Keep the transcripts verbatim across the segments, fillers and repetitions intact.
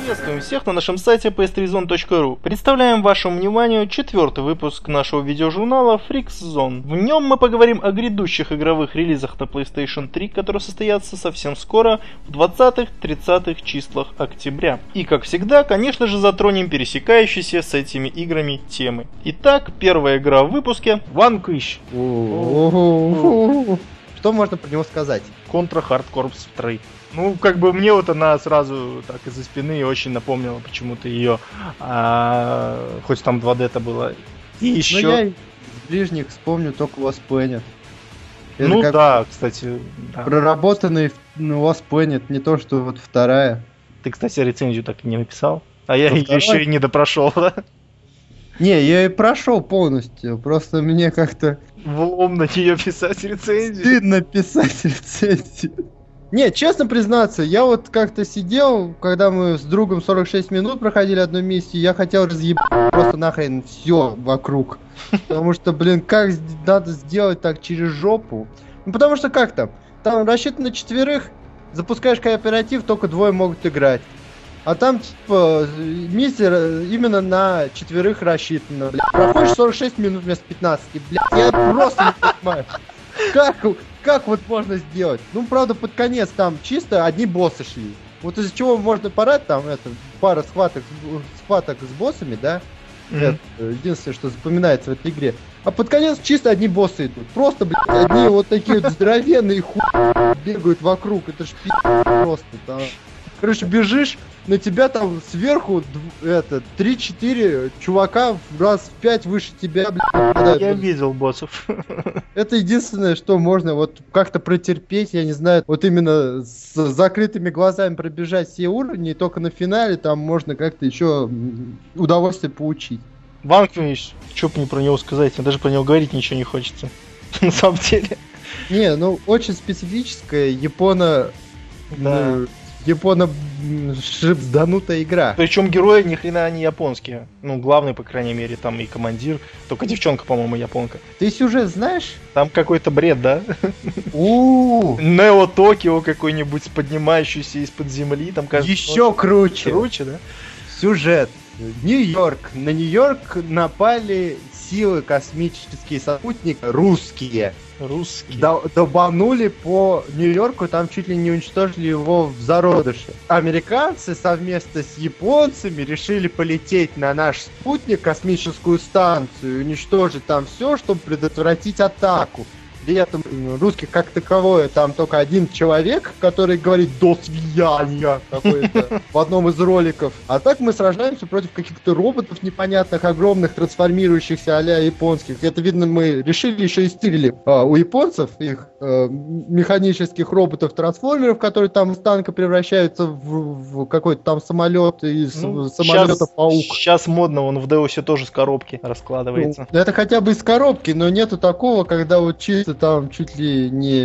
Приветствуем всех на нашем сайте пи эс три зон точка ру. Представляем вашему вниманию четвертый выпуск нашего видеожурнала Freaks Zone. В нем мы поговорим о грядущих игровых релизах на PlayStation три, которые состоятся совсем скоро, в двадцатых-тридцатых числах октября. И как всегда, конечно же, затронем пересекающиеся с этими играми темы. Итак, первая игра в выпуске Vanquish. Что можно про него сказать? Contra Hard Corps три. Ну, как бы мне вот она сразу так из-за спины очень напомнила почему-то ее, а, хоть там два дэ-то было. И еще... Ну, я из ближних вспомню только Lost Planet. Это ну да, кстати. Да. Проработанный ну, Lost Planet, не то, что вот вторая. Ты, кстати, рецензию так и не написал, а я ее вторая? еще и не допрошел, да? Не, я и прошел полностью, просто мне как-то... Влом на нее писать рецензию. Стыдно писать рецензию. Не, честно признаться, я вот как-то сидел, когда мы с другом сорок шесть минут проходили одну миссию, я хотел разъебать просто нахрен все вокруг. Потому что, блин, как надо сделать так через жопу? Ну, потому что как там? Там рассчитано на четверых, запускаешь кооператив, только двое могут играть. А там, типа, миссия именно на четверых рассчитана, блядь. Проходишь сорок шесть минут вместо пятнадцати, блядь, я просто не понимаю. Как, как вот можно сделать? Ну, правда, под конец там чисто одни боссы шли. Вот из-за чего можно порать, там, это, пара схваток, схваток с боссами, да? Mm-hmm. Это единственное, что запоминается в этой игре. А под конец чисто одни боссы идут. Просто, блядь, одни вот такие вот здоровенные хуй бегают вокруг. Это ж пи*** просто там. Короче, бежишь, на тебя там сверху это три-четыре чувака в раз в пять выше тебя, блядь, нападают. Я видел боссов. Это единственное, что можно вот как-то протерпеть, я не знаю, вот именно с закрытыми глазами пробежать все уровни, и только на финале там можно как-то еще удовольствие получить. Vanquish, что бы мне про него сказать, мне даже про него говорить ничего не хочется. На самом деле. Не, ну очень специфическая японо... Да. японо-шипсданутая игра. Причем герои ни хрена не японские. Ну, главный, по крайней мере, там и командир. Только девчонка, по-моему, японка. Ты сюжет знаешь? Там какой-то бред, да? У-у-у. Нео Токио какой-нибудь, поднимающийся из-под земли. Там, кажется, еще круче. Круче, да? Сюжет. Нью-Йорк. На Нью-Йорк напали силы космические спутника русские. Русские. Долбанули по Нью-Йорку, там чуть ли не уничтожили его в зародыше. Американцы совместно с японцами решили полететь на наш спутник, космическую станцию, уничтожить там все, чтобы предотвратить атаку. При этом русских как таковое там только один человек, который говорит «до свидания» какой-то в одном из роликов. А так мы сражаемся против каких-то роботов непонятных, огромных, трансформирующихся а-ля японских. Это, видно, мы решили еще и стырили а, у японцев их а, механических роботов-трансформеров, которые там из танка превращаются в, в какой-то там самолет из ну, самолета-паук. Сейчас модно, он в Деусе тоже с коробки раскладывается. Ну, это хотя бы из коробки, но нету такого, когда вот чисто там чуть ли не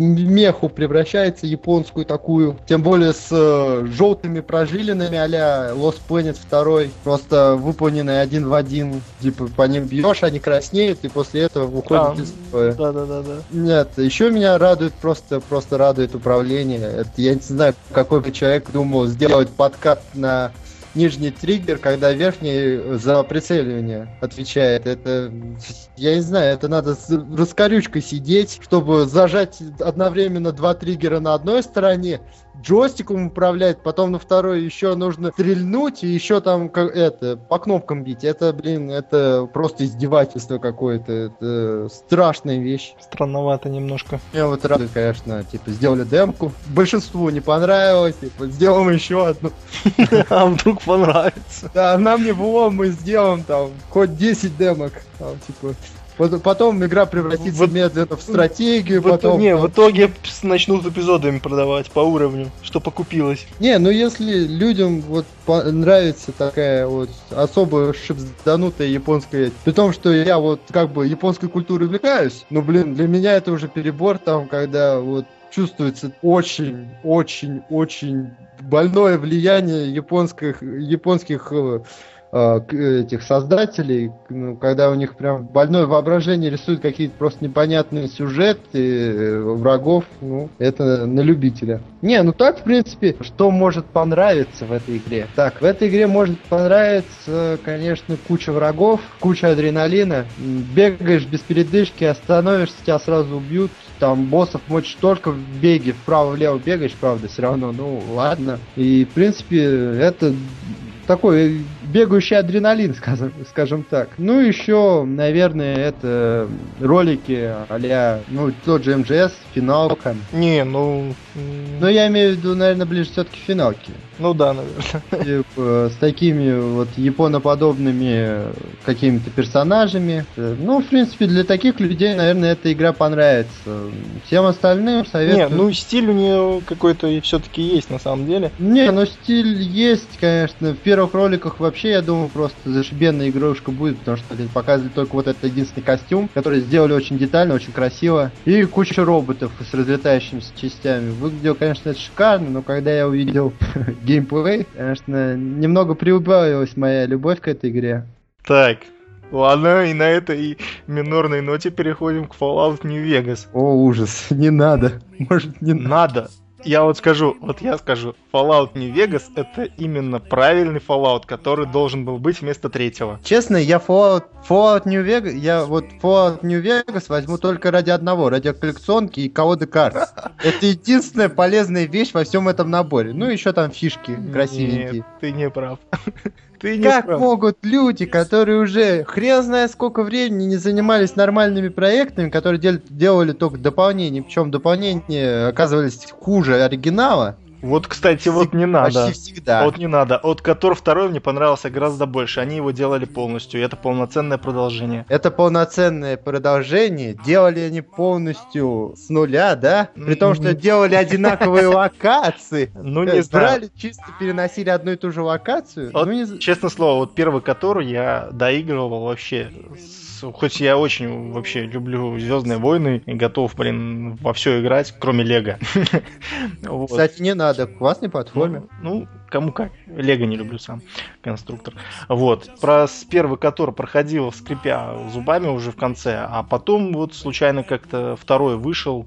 меху превращается, японскую такую. Тем более с э, желтыми прожилинами а-ля Lost Planet два. Просто выполненные один в один. Типа по ним бьешь, они краснеют, и после этого уходят а, из строя. Да, да, да, да. Нет, еще меня радует, просто, просто радует управление. Это, я не знаю, какой бы человек думал сделать подкат на нижний триггер, когда верхний за прицеливание отвечает. Это, я не знаю, это надо с раскорючкой сидеть, чтобы зажать одновременно два триггера на одной стороне, джойстиком управлять, потом на второй еще нужно стрельнуть и еще там как, это, по кнопкам бить. Это, блин, это просто издевательство какое-то. Это страшная вещь. Странновато немножко. Я вот радует, конечно, типа, сделали демку. Большинству не понравилось, типа, сделаем еще одну. А вдруг понравится? Да, нам не влом, мы сделаем там хоть десять демок. Там, типа... Потом игра превратится в... медленно в стратегию, в... потом... Не, в итоге начнут эпизодами продавать по уровню, что покупилось. Не, ну если людям вот нравится такая вот особо шипсданутая японская... При том, что я вот как бы японской культурой увлекаюсь, ну блин, для меня это уже перебор там, когда вот чувствуется очень-очень-очень больное влияние японских, японских э, этих создателей, ну, когда у них прям больное воображение рисуют какие-то просто непонятные сюжеты врагов, ну, это на любителя. Не, ну так, в принципе, что может понравиться в этой игре? Так, в этой игре может понравиться, конечно, куча врагов, куча адреналина. Бегаешь без передышки, остановишься, тебя сразу убьют. Там боссов мочишь только в беге, вправо-влево бегаешь, правда, все равно, ну ладно. И, в принципе, это такой бегающий адреналин, скажем, скажем так. Ну, еще, наверное, это ролики а-ля, ну, тот же эм джи эс, финалка. Не, ну... Но я имею в виду, наверное, ближе все-таки к финалке. Ну да, наверное. С такими вот японоподобными какими-то персонажами. Ну, в принципе, для таких людей, наверное, эта игра понравится. Всем остальным советую... Не, ну стиль у нее какой-то все-таки есть на самом деле. Не, ну стиль есть, конечно. В первых роликах вообще, я думаю, просто зашибенная игрушка будет, потому что показывали только вот этот единственный костюм, который сделали очень детально, очень красиво. И куча роботов с разлетающимися частями. Выглядело, конечно, это шикарно, но когда я увидел геймплей, конечно, немного приубавилась моя любовь к этой игре. Так, ладно, и на этой минорной ноте переходим к Fallout New Vegas. О, ужас, не надо. Может, не надо. Надо. Я вот скажу, вот я скажу, Fallout New Vegas это именно правильный Fallout, который должен был быть вместо третьего. Честно, я Fallout, Fallout New Vegas, я вот Fallout New Vegas возьму только ради одного, ради коллекционки и колоды карт. Это единственная полезная вещь во всем этом наборе. Ну, еще там фишки красивенькие. Нет, ты не прав. Ты не как прав. могут люди, которые уже хрен знает сколько времени не занимались нормальными проектами, которые дел- делали только дополнения, причем дополнения оказывались хуже оригинала. Вот, кстати, вот не надо. Почти всегда. Вот не надо. От Котор второй мне понравился гораздо больше. Они его делали полностью. И это полноценное продолжение. Это полноценное продолжение. Делали они полностью с нуля, да? При том, что делали одинаковые локации. Ну, не знаю. Брали, чисто переносили одну и ту же локацию. Вот, ну, не... Честное слово, вот первый Котор я доигрывал вообще. Хоть я очень вообще люблю Звездные войны и готов, блин, во все играть, кроме Лего. Кстати, не надо. Классный платформер. Ну, кому как. Лего не люблю сам, конструктор. Вот. Про первый Котор проходил, скрипя зубами уже в конце, а потом вот случайно как-то второй вышел,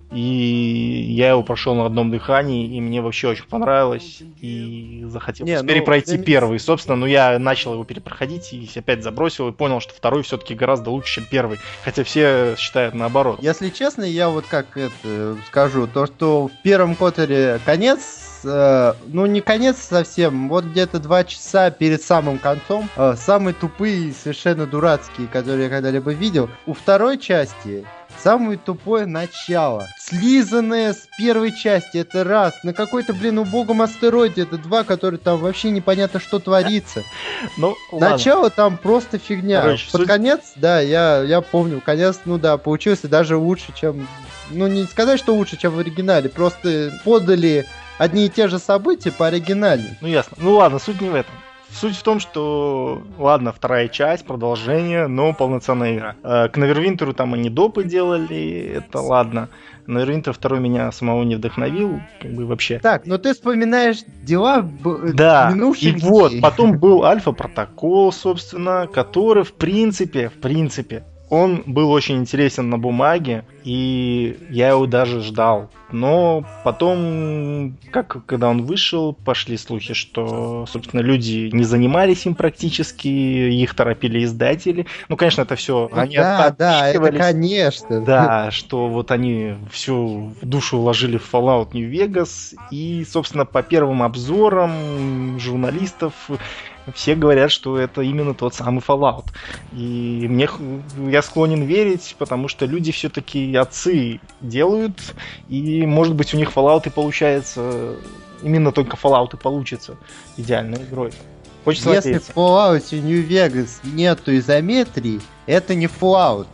и я его прошел на одном дыхании, и мне вообще очень понравилось, и захотелось не, перепройти ну, первый. Собственно, ну я начал его перепроходить, и опять забросил, и понял, что второй все-таки гораздо лучше, чем первый. Хотя все считают наоборот. Если честно, я вот как это скажу, то, что в первом Которе конец, э, ну не конец совсем, вот где-то два часа перед самым концом, э, самые тупые и совершенно дурацкие, которые я когда-либо видел. У второй части самое тупое начало. Слизанное с первой части, это раз. На какой-то, блин, убогом астероиде, это два, которые там вообще непонятно, что творится. Ну, начало ладно. Там просто фигня. Короче, Под суть... конец, да, я, я помню, конец, ну да, получился даже лучше, чем... Ну, не сказать, что лучше, чем в оригинале, просто подали одни и те же события по оригинале. Ну, ясно. Ну, ладно, суть не в этом. Суть в том, что, ладно, вторая часть, продолжение, но полноценная игра. Э, к Невервинтеру там они допы делали, это ладно. Невервинтер второй меня самого не вдохновил, как бы вообще. Так, но ты вспоминаешь дела б... да, минувших и вот, потом был Альфа-протокол, собственно, который, в принципе, в принципе, он был очень интересен на бумаге, и я его даже ждал. Но потом, как когда он вышел, пошли слухи, что, собственно, люди не занимались им практически, их торопили издатели. Ну, конечно, это все... Ну, они да, да, это конечно. Да, что вот они всю душу вложили в Fallout New Vegas, и, собственно, по первым обзорам журналистов все говорят, что это именно тот самый Fallout. И мне, я склонен верить, потому что люди все-таки отцы делают, и, может быть, у них Fallout и получается, именно только Fallout и получится идеальной игрой. Хочется Если в Fallout New Vegas нету изометрии, это не Fallout.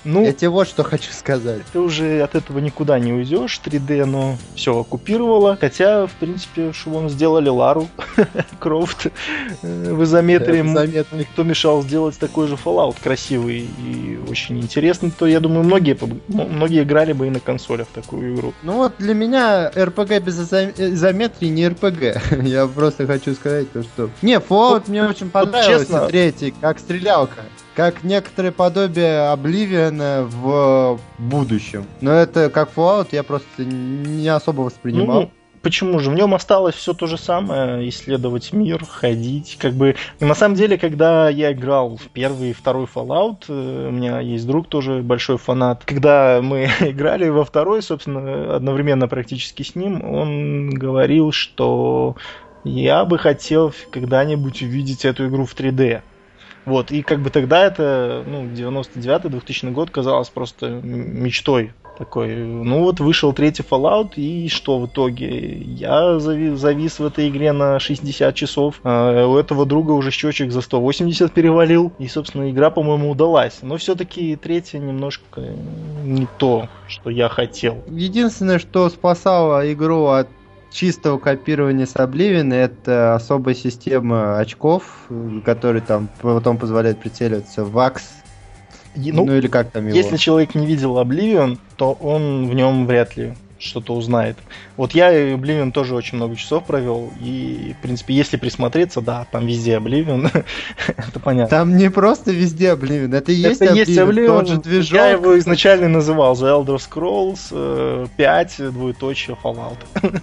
Ну, я тебе вот что хочу сказать. Ты уже от этого никуда не уйдешь, три дэ, но все оккупировало. Хотя, в принципе, что вон сделали Лару Крофт в изометрии. Кто мешал сделать такой же Fallout красивый и очень интересный, то, я думаю, многие, многие играли бы и на консолях такую игру. Ну вот для меня эр пи джи без изометрии не эр пи джи. Я просто хочу сказать то, что... Не, Fallout мне очень понравился, третий, как стрелялка. Как некоторое подобие Обливиона в будущем. Но это как Fallout я просто не особо воспринимал. Ну, почему же? В нем осталось все то же самое. Исследовать мир, ходить. Как бы. На самом деле, когда я играл в первый и второй Fallout, у меня есть друг тоже большой фанат. Когда мы играли во второй, собственно, одновременно практически с ним, он говорил, что я бы хотел когда-нибудь увидеть эту игру в три дэ. Вот, и как бы тогда это, ну, девяносто девятый двухтысячный год казалось просто мечтой такой. Ну вот вышел третий Fallout, и что в итоге? Я завис, завис в этой игре на шестьдесят часов, а у этого друга уже счетчик за сто восемьдесят перевалил, и, собственно, игра, по-моему, удалась. Но все-таки третья немножко не то, что я хотел. Единственное, что спасало игру от чистого копирования с Oblivion, это особая система очков, которые там потом позволяют прицеливаться в АКС. Ну, ну или как там его. Если человек не видел Oblivion, то он в нем вряд ли что-то узнает. Вот я и Oblivion тоже очень много часов провел, и, в принципе, если присмотреться, да, там везде Oblivion, это понятно. Там не просто везде Oblivion, это и есть это Oblivion, есть Oblivion, тот же движок. Я его изначально называл The Elder Scrolls пять, двоеточие, Fallout.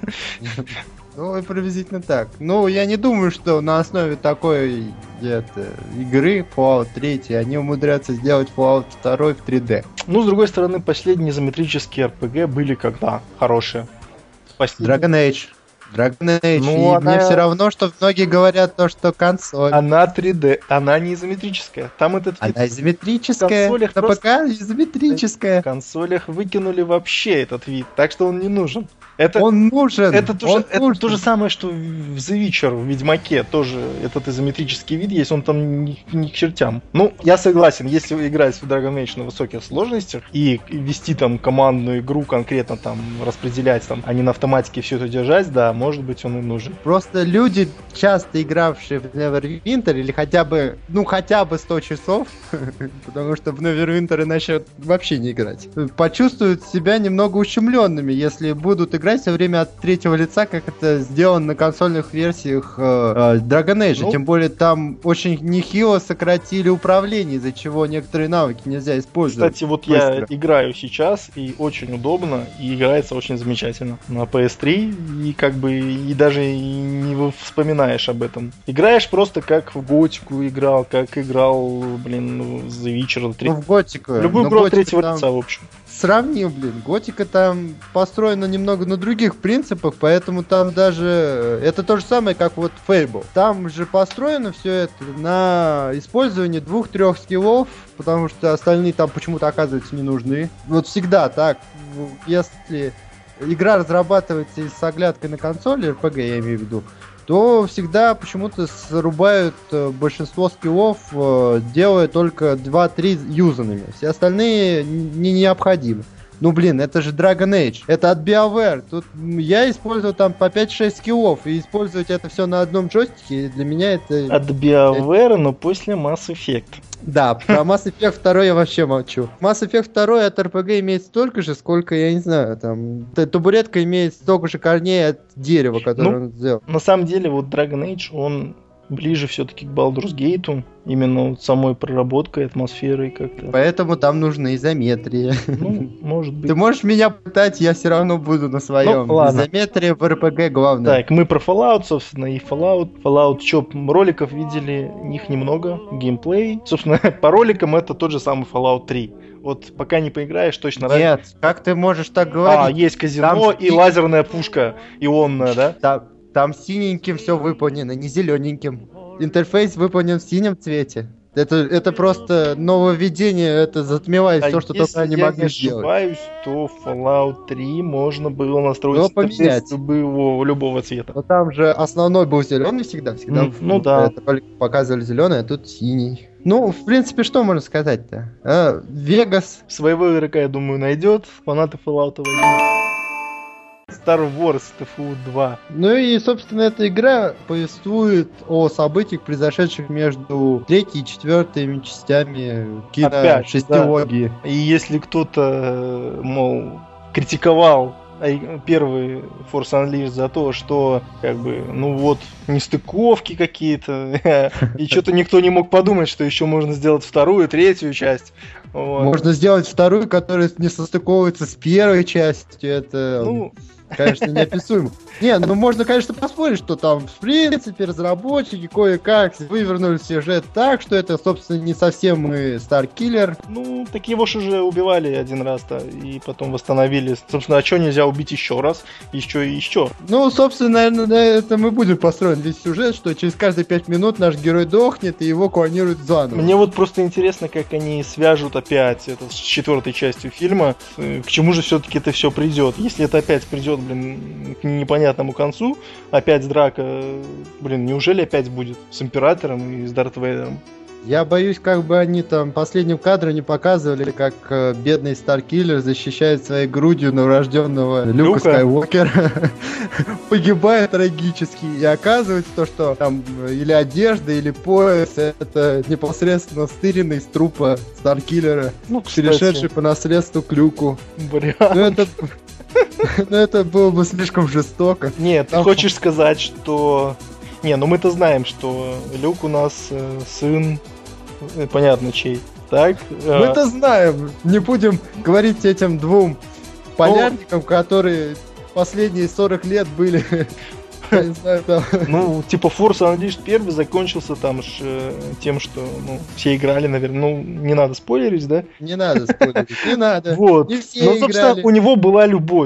Ну, и приблизительно так. Ну, я не думаю, что на основе такой это, игры Fallout три они умудрятся сделать Fallout два в три дэ. Ну, с другой стороны, последние изометрические эр пи джи были когда хорошие. Последний... Dragon Age. Dragon Age. Ну, и она... мне все равно, что многие говорят то, что консоль. Она три дэ, она не изометрическая. Там этот вид... Она изометрическая. На просто... ПК изометрическая. В консолях выкинули вообще этот вид, так что он не нужен. Это, он нужен. Это, то, он же, это нужен. то же самое, что в The Witcher, в Ведьмаке тоже этот изометрический вид есть, он там не, не к чертям. Ну, я согласен, если играть в Dragon Age на высоких сложностях и вести там командную игру конкретно там распределять там, а не на автоматике все это держать, да, может быть он и нужен. Просто люди, часто игравшие в Neverwinter или хотя бы, ну хотя бы сто часов, потому что в Neverwinter иначе вообще не играть, почувствуют себя немного ущемленными, если будут играть играть все время от третьего лица, как это сделано на консольных версиях э, э, Dragon Age. Ну, тем более там очень нехило сократили управление, из-за чего некоторые навыки нельзя использовать. Кстати, вот быстро. Я играю сейчас, и очень удобно, и играется очень замечательно на пи эс три, и как бы и даже и не вспоминаешь об этом. Играешь просто как в Готику играл, как играл, блин, The Witcher три. Ну, в Готику. Любую игру от третьего там... лица, в общем. Сравнил, блин. Готика там построена немного на других принципах, поэтому там даже... Это то же самое, как вот Fable. Там же построено все это на использовании двух-трех скиллов, потому что остальные там почему-то оказываются не нужны. Вот всегда так. Если игра разрабатывается с оглядкой на консоли, эр пи джи я имею в виду, то всегда почему-то срубают большинство скиллов, делая только два-три юзанными. Все остальные не необходимы. Ну блин, это же Dragon Age. Это от BioWare. Тут я использую там по пять-шесть скиллов. И использовать это все на одном джойстике, для меня это... От BioWare, но после Mass Effect. Да, про Mass Effect два я вообще молчу. Mass Effect два от эр пи джи имеет столько же, сколько, я не знаю, там... Табуретка имеет столько же корней от дерева, которое ну, он сделал. На самом деле, вот Dragon Age, он ближе все-таки к Baldur's Gate, именно вот самой проработкой, атмосферой как-то. Поэтому там нужна изометрия. Ну, может быть. Ты можешь меня пытать, я все равно буду на своем. Ну, ладно. Изометрия в эр пи джи главное. Так, мы про Fallout, собственно, и Fallout. Fallout, что, роликов видели, их немного, геймплей. Собственно, по роликам это тот же самый Fallout три. Вот пока не поиграешь, точно... Нет, раз... как ты можешь так говорить? А, есть казино там... и лазерная пушка ионная, да? Там, там синеньким все выполнено, не зелененьким. Интерфейс выполнен в синем цвете. Это, это просто нововведение, это затмевает А все, что если только они я могли не сделать. ошибаюсь, то в Fallout три можно было настроить Его интерфейс поменять. любого, любого цвета. Но там же основной был зеленый всегда, всегда. М, ну да. Это только показывали зеленый, а тут синий. Ну, в принципе, что можно сказать-то? А, Вегас. Своего игрока, я думаю, найдет. Фанаты Fallout возьмут. Star Wars ти эф ю два. Ну и, собственно, эта игра повествует о событиях, произошедших между третьей и четвертой частями Опять, киношестилогии. И если кто-то, мол, критиковал первый Force Unleashed за то, что, как бы, ну вот, нестыковки какие-то, и что-то никто не мог подумать, что еще можно сделать вторую, третью часть. Вот. Можно сделать вторую, которая не состыковывается с первой частью. Это, ну... конечно, неописуемо. Не, ну можно, конечно, поспорить, что там, в принципе, разработчики кое-как вывернули сюжет так, что это, собственно, не совсем и Старкиллер. Ну, так его же уже убивали один раз-то, и потом восстановили. Собственно, а что нельзя убить еще раз, еще и еще? Ну, собственно, наверное, на это мы будем построен весь сюжет, что через каждые пять минут наш герой дохнет, и его клонируют заново. Мне вот просто интересно, как они свяжут опять это с четвертой частью фильма. К чему же все-таки это все придет? Если это опять придет, блин, к непонятному концу, опять драка, блин, неужели опять будет с Императором и с Дарт Вейдером? Я боюсь, как бы они там последним кадром не показывали, как э, бедный Старкиллер защищает своей грудью новорожденного Люка, Люка? Скайуокера, погибает трагически, и оказывается то, что там или одежда, или пояс, это непосредственно стыренный с трупа Старкиллера, ну, кстати, перешедший по наследству к Люку. Вариант. Ну это, ну, это было бы слишком жестоко. Нет, ты Там... хочешь сказать, что... Не, ну мы-то знаем, что Люк у нас э, сын, э, понятно чей. Так? Э... Мы-то знаем. Не будем говорить этим двум полярникам, ну... которые последние сорок лет были... Не знаю, там... Ну, типа Force Unleashed первый закончился там ж, э, тем, что ну, все играли, наверное. Ну, не надо спойлерить, да? Не надо спойлерить, не надо. Вот. Не все ну, собственно, играли. у него была любовь.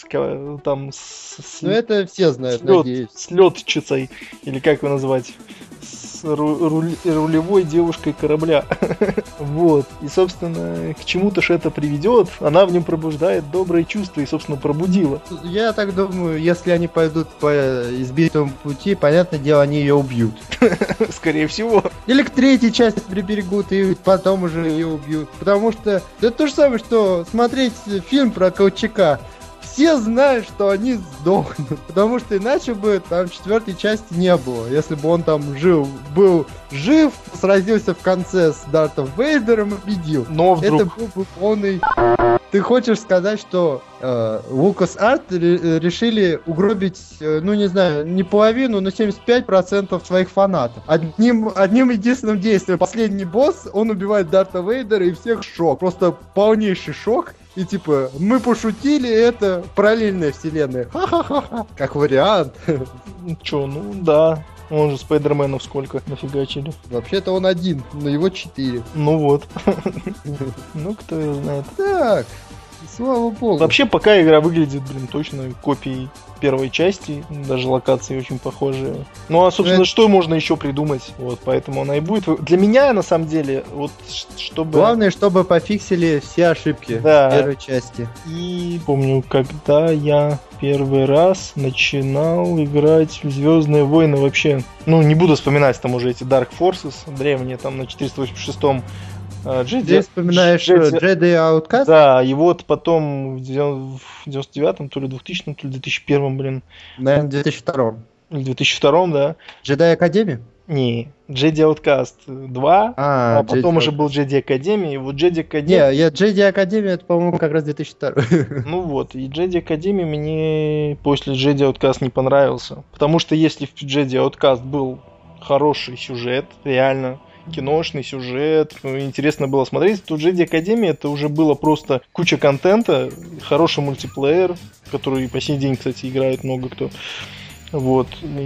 Там с, ну это все знают, с, лед, надеюсь. С летчицей, или как его назвать, с ру, ру, рулевой девушкой корабля. Вот. И, собственно, к чему-то ж это приведет. Она в нем пробуждает добрые чувства и, собственно, пробудила. Я так думаю, если они пойдут по избитому пути, понятное дело, они ее убьют. Скорее всего. Или к третьей части приберегут и потом уже ее убьют. Потому что это то же самое, что смотреть фильм про Колчака. Все знают, что они сдохнут, потому что иначе бы там четвертой части не было. Если бы он там жил, был жив, сразился в конце с Дартом Вейдером и победил. Но вдруг... Это был бы полный... Ты хочешь сказать, что э, LucasArts решили угробить, э, ну не знаю, не половину, но семьдесят пять процентов своих фанатов. Одним, одним единственным действием. Последний босс, он убивает Дарта Вейдера и всех шок. Просто полнейший шок. И типа, мы пошутили, это параллельная вселенная. Ха-ха-ха. Как вариант. Чё, ну да. Он же Спайдерменов сколько нафигачили. Вообще-то он один, но его четыре. Ну вот. Ну, кто его знает. Так, слава богу. Вообще, пока игра выглядит, блин, точно копией первой части. Даже локации очень похожие. Ну, а, собственно, Это... что можно еще придумать? Вот, поэтому она и будет. Для меня, на самом деле, вот, чтобы... Главное, чтобы пофиксили все ошибки да. первой части. И помню, когда я первый раз начинал играть в Звездные войны вообще. Ну, не буду вспоминать там уже эти Dark Forces, древние, там на четыреста восемьдесят шестом Джеди. Ты вспоминаешь Jedi Outcast? Да, и вот потом в девяносто девятом, то ли двухтысячном, то ли две тысячи первом, блин. Наверное, в две тысячи втором. Или две тысячи втором, да. Jedi Academy? Не, Jedi Outcast два, а, а потом Jedi... уже был Jedi Academy, и вот Jedi Academy... Не, я Jedi Academy, это, по-моему, как раз две тысячи второй. Ну вот, и Jedi Academy мне после Jedi Outcast не понравился. Потому что если в Jedi Outcast был хороший сюжет, реально киношный сюжет, интересно было смотреть, то Jedi Academy это уже было просто куча контента, хороший мультиплеер, который по сей день, кстати, играет много кто. Вот.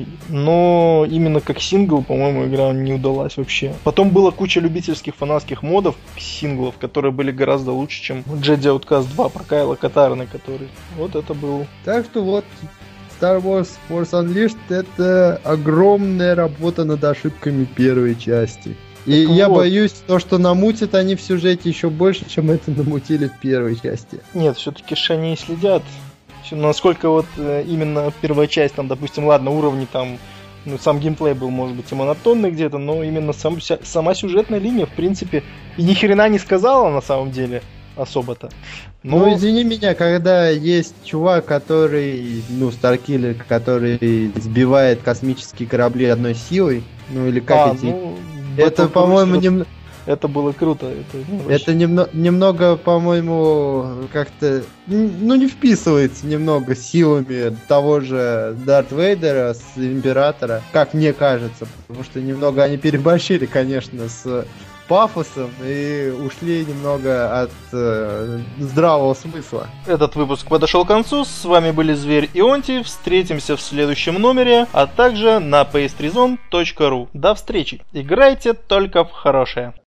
Но именно как сингл, по-моему, игра не удалась вообще. Потом была куча любительских фанатских модов синглов, которые были гораздо лучше, чем Jedi Outcast два про Кайла Катарна, который... Вот это был. Так что вот, Star Wars Force Unleashed — это огромная работа над ошибками первой части. И Так я вот. боюсь, то, что намутят они в сюжете еще больше, чем это намутили в первой части. Нет, все-таки ж они и следят. Всё, Насколько вот э, именно первая часть, там, допустим, ладно, уровни там, ну, сам геймплей был, может быть, и монотонный где-то, но именно сам, вся, сама сюжетная линия, в принципе, и ни хрена не сказала на самом деле особо-то. Но... Ну, извини меня, когда есть чувак, который, ну, Старкиллер, который сбивает космические корабли одной силой, ну, или как А, эти... ну, это, Battle по-моему, Cruiser, нем... это было круто. Это, ну, вообще- это немно... немного, по-моему, как-то, ну, не вписывается немного силами того же Дарт Вейдера с Императора, как мне кажется, потому что немного они переборщили, конечно, с пафосом и ушли немного от э, здравого смысла. Этот выпуск подошел к концу. С вами были Зверь и Онти. Встретимся в следующем номере, а также на пейстризон точка ру. До встречи. Играйте только в хорошее.